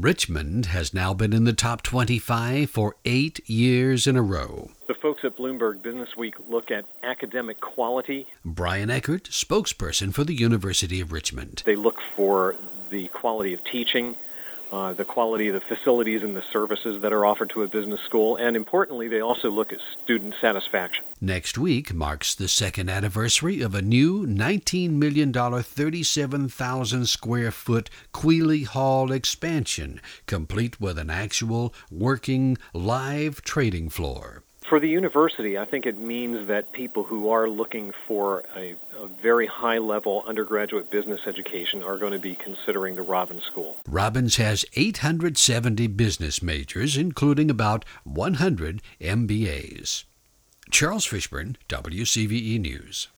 Richmond has now been in the top 25 for 8 years in a row. The folks at Bloomberg Business Week look at academic quality. Brian Eckert, spokesperson for the University of Richmond. They look for the quality of teaching, the quality of the facilities and the services that are offered to a business school, and importantly, they also look at student satisfaction. Next week marks the second anniversary of a new $19 million, 37,000 square foot Quealy Hall expansion, complete with an actual working live trading floor. For the university, I think it means that people who are looking for a very high-level undergraduate business education are going to be considering the Robbins School. Robbins has 870 business majors, including about 100 MBAs. Charles Fishburne, WCVE News.